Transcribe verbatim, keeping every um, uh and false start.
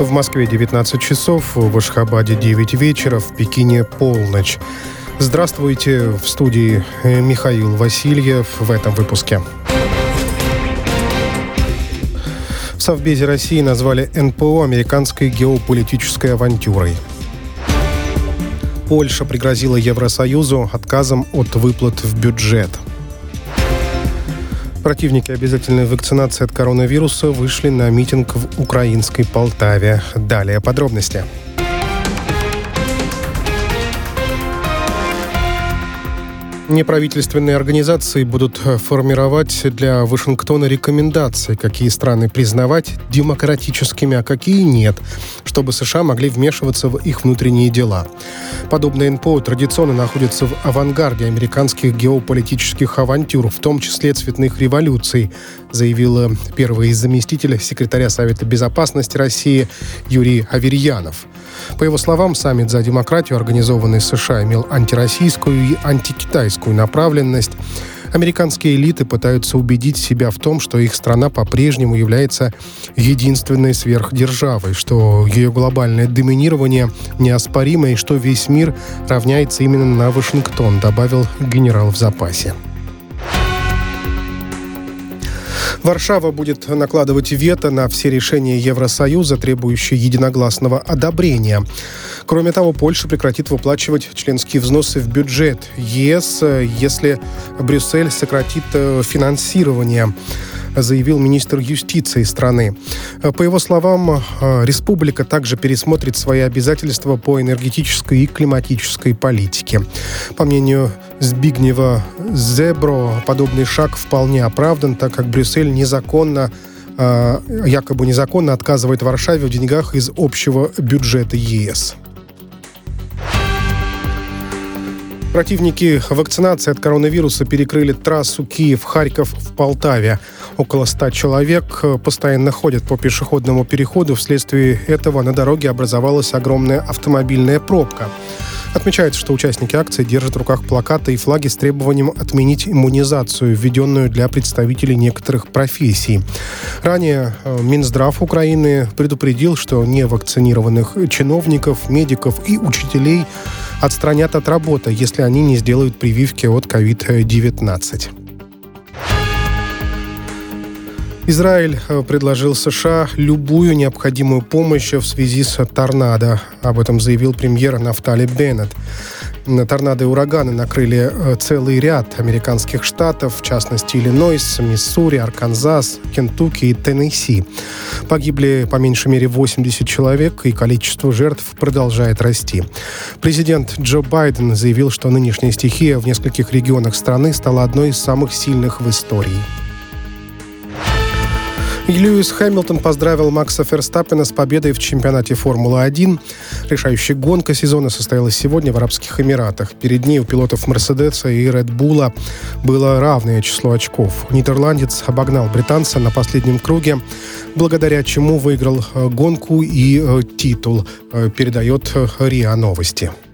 В Москве девятнадцать часов, в Ашхабаде девять вечера, в Пекине полночь. Здравствуйте, в студии Михаил Васильев в этом выпуске. В Совбезе России назвали эн пэ о американской геополитической авантюрой. Польша пригрозила Евросоюзу отказом от выплат в бюджет. Противники обязательной вакцинации от коронавируса вышли на митинг в украинской Полтаве. Далее подробности. Неправительственные организации будут формировать для Вашингтона рекомендации, какие страны признавать демократическими, а какие нет, чтобы США могли вмешиваться в их внутренние дела. Подобные эн пэ о традиционно находятся в авангарде американских геополитических авантюр, в том числе цветных революций, заявил первый заместитель секретаря Совета Безопасности России Юрий Аверьянов. По его словам, саммит за демократию, организованный США, имел антироссийскую и антикитайскую направленность. Американские элиты пытаются убедить себя в том, что их страна по-прежнему является единственной сверхдержавой, что ее глобальное доминирование неоспоримо и что весь мир равняется именно на Вашингтон, добавил генерал в запасе. Варшава будет накладывать вето на все решения Евросоюза, требующие единогласного одобрения. Кроме того, Польша прекратит выплачивать членские взносы в бюджет ЕС, если Брюссель сократит финансирование, заявил министр юстиции страны. По его словам, республика также пересмотрит свои обязательства по энергетической и климатической политике. По мнению Збигнева Зебро, подобный шаг вполне оправдан, так как Брюссель незаконно, якобы незаконно отказывает Варшаве в деньгах из общего бюджета ЕС. Противники вакцинации от коронавируса перекрыли трассу Киев-Харьков в Полтаве. Около ста человек постоянно ходят по пешеходному переходу. Вследствие этого на дороге образовалась огромная автомобильная пробка. Отмечается, что участники акции держат в руках плакаты и флаги с требованием отменить иммунизацию, введенную для представителей некоторых профессий. Ранее Минздрав Украины предупредил, что невакцинированных чиновников, медиков и учителей отстранят от работы, если они не сделают прививки от ковид девятнадцать. Израиль предложил США любую необходимую помощь в связи с торнадо. Об этом заявил премьер Нафтали Беннет. Торнадо и ураганы накрыли целый ряд американских штатов, в частности Иллинойс, Миссури, Арканзас, Кентукки и Теннесси. Погибли по меньшей мере восемьдесят человек, и количество жертв продолжает расти. Президент Джо Байден заявил, что нынешняя стихия в нескольких регионах страны стала одной из самых сильных в истории. Льюис Хэмилтон поздравил Макса Ферстаппена с победой в чемпионате Формулы-один. Решающая гонка сезона состоялась сегодня в Арабских Эмиратах. Перед ней у пилотов Мерседеса и Ред Булла было равное число очков. Нидерландец обогнал британца на последнем круге, благодаря чему выиграл гонку и титул, передает РИА Новости.